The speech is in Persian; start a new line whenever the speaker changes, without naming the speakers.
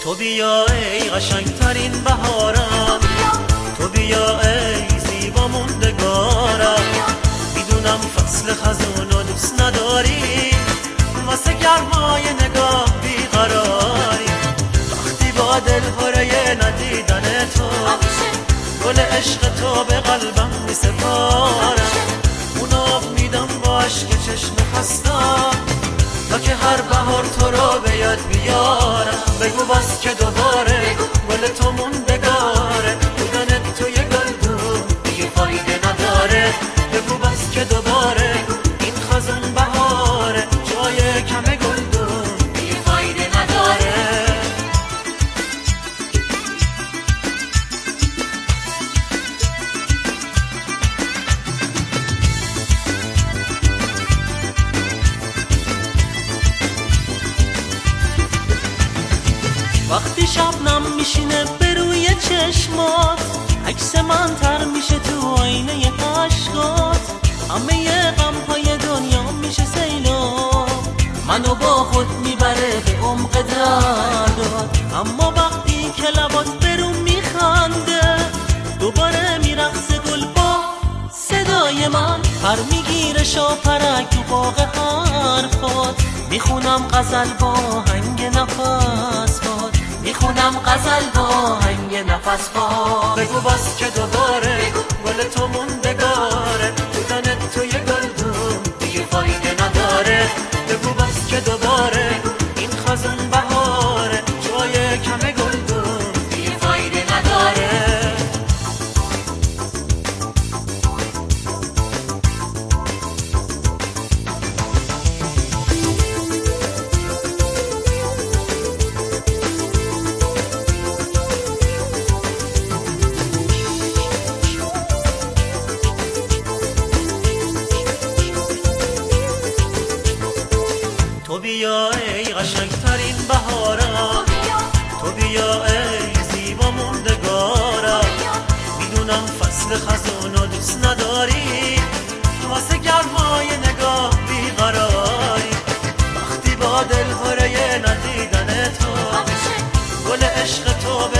تو بیا ای قشنگترین بهارم، تو بیا ای زیبا موندگارم. میدونم فصل خزونو دوست نداری، واسه گرمای نگاه بیقراری. وقتی با دل پره ندیدن تو، گل عشق تو به قلبم میسپارم. اون آب میدم با عشق چشم خستم، تا که هر بهار تو رو به یاد بیارم. بگو باز که دوباره گل تو موندگاره، بودن توی گلدون دیگه فایده نداره. بگو باز که دوباره این خزون بهاره، جای کم گلدون دیگه فایده نداره. وقتی شبنم میشینه به روی چشمات، عکس من تر میشه تو آینه عشقات. همه غمهای دنیا میشه سیلاب، منو با خود میبره به عمق دردات. اما وقتی که لبات برون میخنده، دوباره میرقصه گل با صدای من. پر میگیره شاپرک تو باغ حرفات، میخونم غزل با هنگ نفسات، میخونم غزل با هنگ نفسات. بگو باز که دوباره گل تو موندگاره، بودن توی گلدون دیگه فایده نداره. بگو باز که دوباره این خزون بهاره، جای کم گلدون دیگه فایده نداره. تو بیا ای قشنگترین بهارم، تو بیا ای زیبا موندگارم. میدونم فصل خزونو دوست نداری، واسه گرمای نگاه بیقراری. وقتی با دل پره ندیدن تو، گل عشق تو